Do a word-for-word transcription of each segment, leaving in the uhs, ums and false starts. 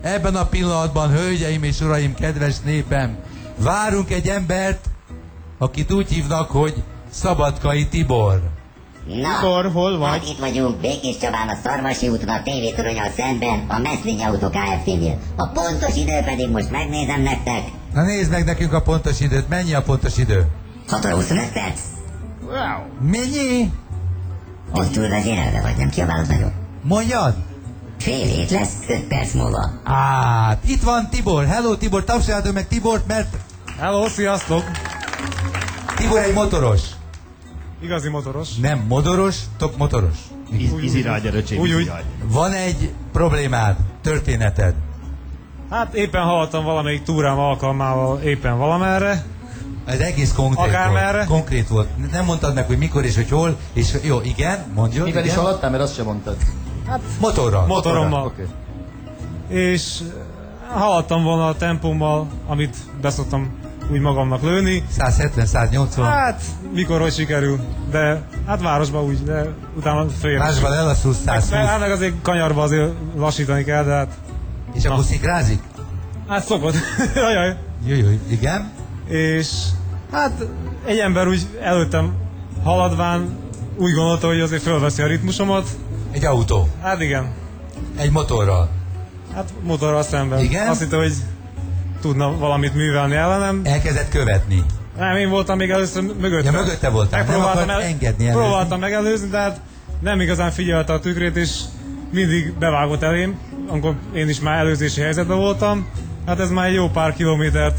Ebben a pillanatban, hölgyeim és uraim, kedves népem, várunk egy embert, akit úgy hívnak, hogy Szabadkai Tibor. Na, Tibor, hol vagy? hát itt vagyunk Békés Csabán, a Szarvasi úton, a tévétoronyal szemben, a Meszlény Autó Kft-nél. A pontos idő pedig most megnézem nektek. Na nézd meg nekünk a pontos időt, mennyi a pontos idő? hat óra huszonöt perc. Wow. Mennyi? Azt tudod, hogy én erre vagy, nem kiabálod nagyon. Mondjad? Fél hét lesz, öt perc múlva. Hát, itt van Tibor. Hello Tibor, tapsoljátok meg Tibort, mert Hello, sziasztok! Tibor egy motoros. Igazi motoros. Nem modoros, tok motoros. Izirágy, erőcsém, Úgy, úgy. izirágy. Van egy problémád, történeted. Hát éppen hallottam valamelyik túrám alkalmával éppen valamerre. Ez egész konkrét Akármerre. volt. Konkrét volt. Nem mondtad meg, hogy mikor és hogy hol, és jó, igen, mondjon. Mivel is igen. haladtál, mert azt sem mondtad. Motorral. Motorommal. Oké. És haladtam volna a tempómmal, amit beszoktam úgy magamnak lőni. száz hetven száz nyolcvan. Hát, mikor hogy sikerül. De, hát városban úgy, de utána félre. Másban elassulsz száz húsz. Hát meg azért kanyarba azért lassítani kell, de hát... És akkor szikrázik? Hát szokott. Jajjaj. Jó, jó, igen. És hát egy ember úgy előttem haladván úgy gondolta, hogy azért fölveszi a ritmusomat. Egy autó. Hát igen. Egy motorral. Hát motorral szemben. Igen? Azt hitte, hogy tudna valamit művelni ellenem. Elkezdett követni. Nem, én voltam még először mögötte. Ja, mögötte voltál. Nem Megpróbáltam akart engedni előzni. Próbáltam megelőzni, de hát nem igazán figyelte a tükrét, és mindig bevágott elém, amikor én is már előzési helyzetben voltam. Hát ez már egy jó pár kilométert,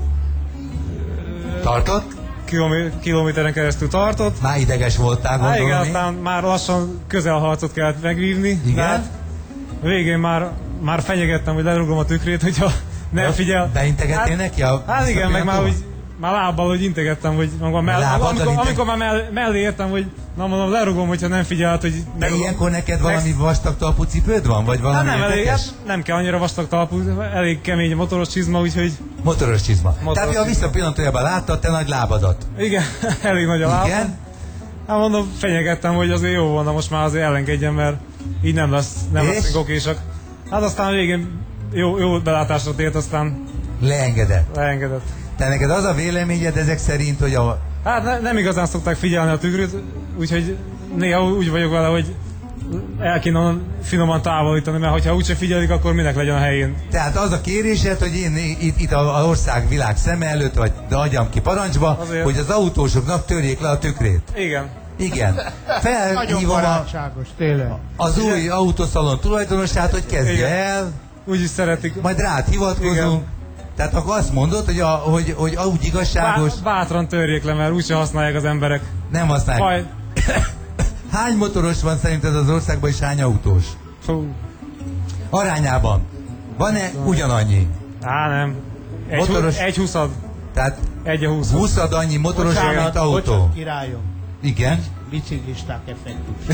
Tartott? kilomé- kilométeren keresztül tartott. Már ideges voltál, Hát gondolom igen, én. aztán már lassan közelharcot kellett megvívni. Igen? De hát végén már, már fenyegettem, hogy lerugom a tükrét, hogyha nem figyel. Beintegettél hát, neki a Hát igen, meg már, úgy, már lábbal, hogy integettem, hogy magam mell, Lábaddal amikor, integ- amikor már mell, mellé értem, hogy na mondom, lerugom, hogyha nem figyelt, hogy... De meg- ilyenkor neked meg- valami vastag talpú cipőd van? Vagy Hát valami nem, elég, érdekes? hát nem kell annyira vastag talpú, elég kemény motoros csizma, úgyhogy Motoros csizma. Motoros Tehát, ha csizma. visszapillantójában láttad te nagy lábadat. igen, elég nagy a lábam. Igen? Hát mondom, fenyegettem, hogy azért jó volna most már azért elengedjem, mert így nem lesz, nem És? leszünk okésak. Hát aztán a végén jó, jó belátásra tért, aztán Leengedett. leengedett. Te neked az a véleményed ezek szerint, hogy a... Hát ne, nem igazán szokták figyelni a tükröt, úgyhogy néha úgy vagyok vele, hogy el kéne onnan finoman távolítani, mert hogyha úgyse figyelik, akkor minek legyen a helyén. Tehát az a kérésed, hogy én itt, itt a ország világ szeme előtt, vagy de adjam ki parancsba, Azért. hogy az autósoknak törjék le a tükrét. Igen. Igen. Nagyon Felhívom a, barátságos, tényleg. az új autószalon tulajdonosát, hogy kezdje Igen. el, Úgy is szeretik. majd rád hivatkozunk. Igen. Tehát akkor azt mondod, hogy, a, hogy, hogy úgy igazságos, Bá, bátran törjék le, mert úgyse használják az emberek. nem használják. Majd. Hány motoros van szerinted az országban, és hány autós? Fú. Arányában. Van-e ugyanannyi? Á, nem. Egy, Motoros- hu- egy huszad. Tehát Egy a húsz. húszad annyi motoros, mint Bocsánat, autó. bocsánat, királyom. Igen. Biciklisták effektus.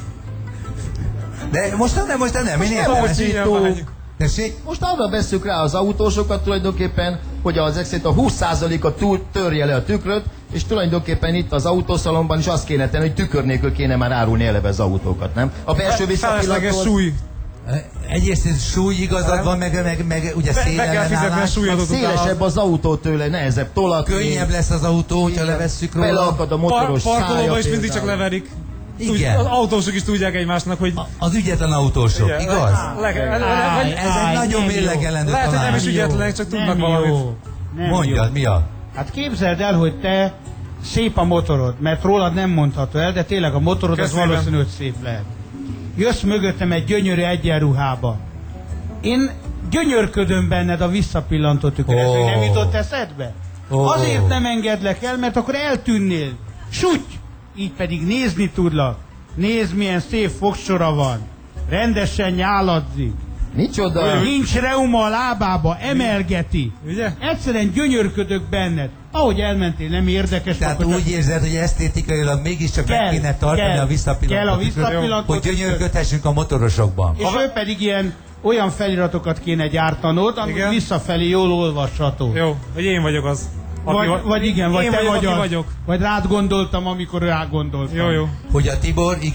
De most nem, most nem, én értem. Tocsítók. Tessék? Most arra vesszük rá az autósokat tulajdonképpen, hogy az ezek szerint a húsz százaléka túl törje le a tükröt, és tulajdonképpen itt az autószalomban is azt kéne tenni, hogy tükör nélkül kéne már árulni eleve az autókat, nem? A belső Felesleges visszapillantó... súly. Egyrészt súly igazad van, meg, meg, meg ugye Be, be kell fizetni a szélellenállás. súlyadot Szélesebb az autó tőle, nehezebb tolatni. Könnyebb lesz az autó, hogyha Igen. levesszük róla. Beleakad a Par, motoros szája parkolóban is mindig csak például. leverik. Igen. Úgy, az autósok is tudják egymásnak, hogy... Az ügyetlen autósok, Igen, igaz? Le, le, le, Áj, vagy, Ez egy Áj, nagyon nem mérlegelendő lehet, hogy nem is talán. ügyetlenek, csak tudnak Nem valamit. jó. Nem Mondjad, jó. mi a? Hát képzeld el, hogy te szép a motorod, mert rólad nem mondható el, de tényleg a motorod az Köszönöm. valószínű, hogy szép lehet. Jössz mögöttem egy gyönyörű egyenruhába. Én gyönyörködöm benned a visszapillantó tükör. Ó. Ez még nem jutott eszedbe? Ó. Azért nem engedlek el, mert akkor eltűnnél. Súty! Így pedig nézni tudlak. Nézd, milyen szép fogsora van. Rendesen nyáladzik. Micsoda? Nincs reuma a lábába, emelgeti. Ugye? Egyszerűen gyönyörködök benned. Ahogy elmentél, nem érdekes. Tehát akkor úgy csak- érzed, hogy esztétikailag mégiscsak meg Kell, kéne tartani kell, a visszapillantó kell a tükröt, visszapillantó hogy tükröt. gyönyörködhessünk a motorosokban. És ő pedig ilyen olyan feliratokat kéne gyártanod, ami Igen. visszafelé jól olvasható. Jó, hogy én vagyok az. Aki Vagy, va- vagy igen, vagy én te vagyok, vagy aki az. vagyok. Vagy rád gondoltam, amikor rá gondoltam. Jó, jó. Hogy a Tibor, igen,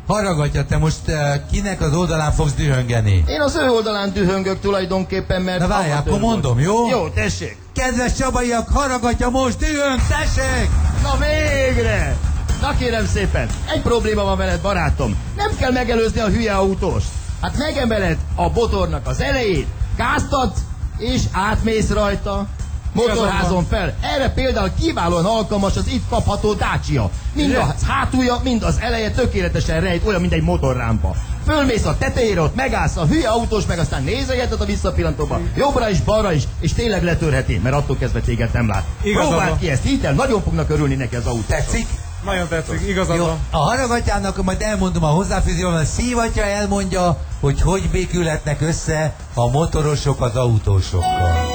Haragatja, te most uh, kinek az oldalán fogsz dühöngeni? Én az ő oldalán dühöngök tulajdonképpen, mert... Na várjál, akkor mondom, jó? Jó, tessék. Kedves csabaiak, Haragatja most dühöng, tessék! Na végre! Na kérem szépen, egy probléma van veled, barátom. Nem kell megelőzni a hülye autóst. Hát megemeled a motornak az elejét, gáztatsz, és átmész rajta. Motorházon fel. Erre például kiválóan alkalmas az itt kapható Dacia. Mind a hátulja, mind az eleje tökéletesen rejt, olyan, mint egy motorrámpa. Fölmész a tetejére, ott megállsz a hülye autós, meg aztán nézegeted a visszapillantóba, jobbra is, balra is, és tényleg letörheti, mert attól kezdve téged nem lát. Igazad Próbáld van. ki ezt, hidd el, nagyon fognak örülni neki az autó. Tetszik? Nagyon tetszik, igazad Jó, van. a Haragatyának majd elmondom a hozzáfűzőt, a Szívatya elmondja, hogy hogy békülhetnek össze a motorosok az autósokkal.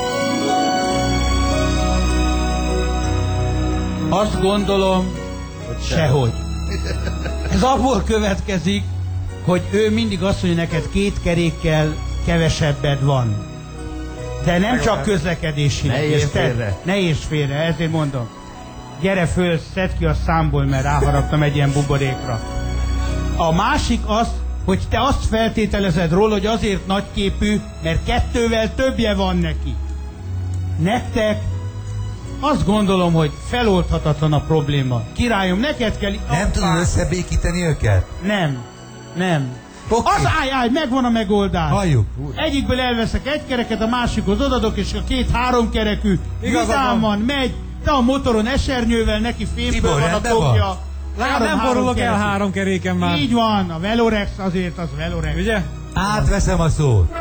Azt gondolom, hogy sehogy. Ez abból következik, hogy ő mindig azt mondja neked, két kerékkel kevesebbed van. De nem csak közlekedésileg. Ne érts érted? félre. Ne érts félre, ezért mondom. Gyere föl, szedd ki a számból, mert ráharaptam egy ilyen buborékra. A másik az, hogy te azt feltételezed róla, hogy azért nagyképű, mert kettővel többje van neki. Nektek azt gondolom, hogy feloldhatatlan a probléma. Királyom, neked kell... Nem tudod összebékíteni őket? Nem. Nem. Okay. Az állj, állj, megvan a megoldás. Halljuk. Egyikből elveszek egy kereket, a másikhoz odadok, és a két három kerekű vidáman megy, de a motoron esernyővel, neki fémből Tibor, van a rendben tokja. van? Lát, nem borulok el kerekű. három keréken már. Így van, a Velorex azért az Velorex. Ugye? Átveszem a szót.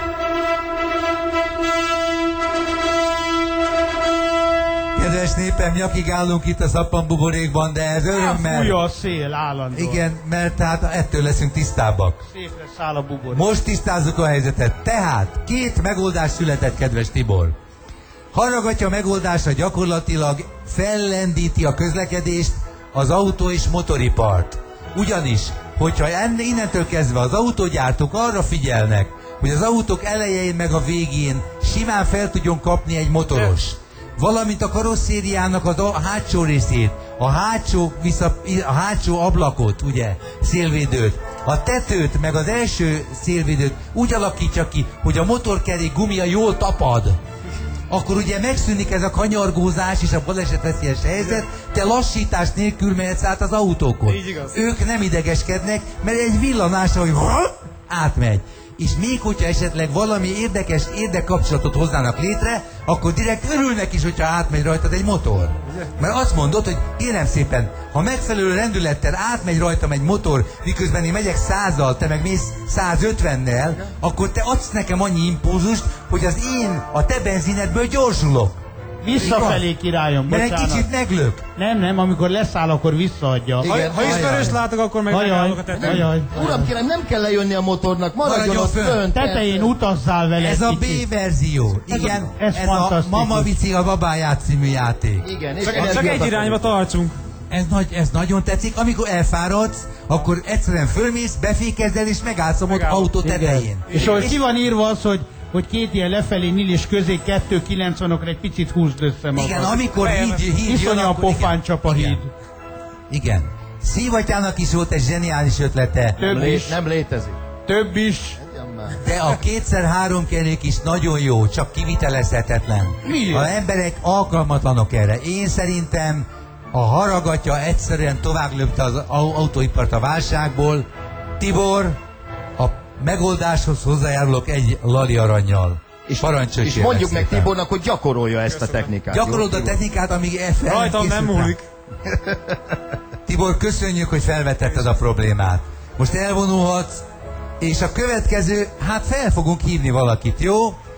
Kedves népem, nyakig állunk itt a szappanbuborékban, de ez örömmel... Fújja a szél állandóan. Igen, mert hát ettől leszünk tisztábbak. Szépre száll a bubor. Most tisztázzuk a helyzetet. Tehát két megoldás született, kedves Tibor. Haragatja megoldása gyakorlatilag fellendíti a közlekedést, az autó és motoripart. Ugyanis, hogyha enne, innentől kezdve az autógyártók arra figyelnek, hogy az autók elején meg a végén simán fel tudjon kapni egy motoros, valamint a karosszériának az a hátsó részét, a hátsó, vissza, a hátsó ablakot, ugye, szélvédőt, a tetőt, meg az első szélvédőt úgy alakítja ki, hogy a motorkerék gumia jól tapad, akkor ugye megszűnik ez a kanyargózás és a balesetveszélyes helyzet, te lassítás nélkül mehetsz át az autókon. Így igaz. Ők nem idegeskednek, mert egy villanásra, hogy átmegy. És még hogyha esetleg valami érdekes érdekkapcsolatot hoznának létre, akkor direkt örülnek is, hogyha átmegy rajtad egy motor. Mert azt mondod, hogy kérem szépen, ha megfelelő rendülettel átmegy rajtam egy motor, miközben én megyek százzal, te meg mész százötvennel, akkor te adsz nekem annyi impulzust, hogy az én, a te benzinedből gyorsulok. Visszafelé, királyom, Mert egy bocsánat. kicsit meglök. Nem, nem, amikor leszáll, akkor visszaadja. Igen. Ha, ha ismerős látok, akkor meg Ajaj, megállok a tetején. ajaj. Uram, kérem, nem kell lejönni a motornak, maradjon Maradjon ott fönn. fönt. Tetején utazzál vele. Ez a kicsit. B-verzió. Igen, ez ez a fantasztikus. Mama Vici a babáját című játék. Igen, és Csak, csak egy energiatakarékos. irányba tartsunk. Ez, nagy, ez nagyon tetszik. Amikor elfáradsz, akkor egyszerűen fölmész, befékezzel és megállsz a mot- Megállok. autó tetején. És ahogy ki van írva az, hogy, hogy két ilyen lefelé nyíl és közé kettő kilencvenokra egy picit húzd össze magad. Igen, amikor híd, híd jön, Iszonyú a akkor igen. pofán csap a Igen. híd. Igen. Szívatyának is volt egy zseniális ötlete, Több Lé- is, nem létezik. több is. de a kétszer-három kerék is nagyon jó, csak kivitelezhetetlen. Miért? Az emberek alkalmatlanok erre. Én szerintem a Haragatja egyszerűen tovább löpte az au- autóipart a válságból. Tibor, a megoldáshoz hozzájárulok egy lali arannyal. És, Parancsolj, és kérlek mondjuk meg szépen. Tibornak, hogy gyakorolja ezt a technikát. Gyakorold jó? a technikát, amíg e fel Rajtam nem készült rá. múlik. Tibor, köszönjük, hogy felvetetted a problémát. Most elvonulhatsz, és a következő, hát fel fogunk hívni valakit, jó?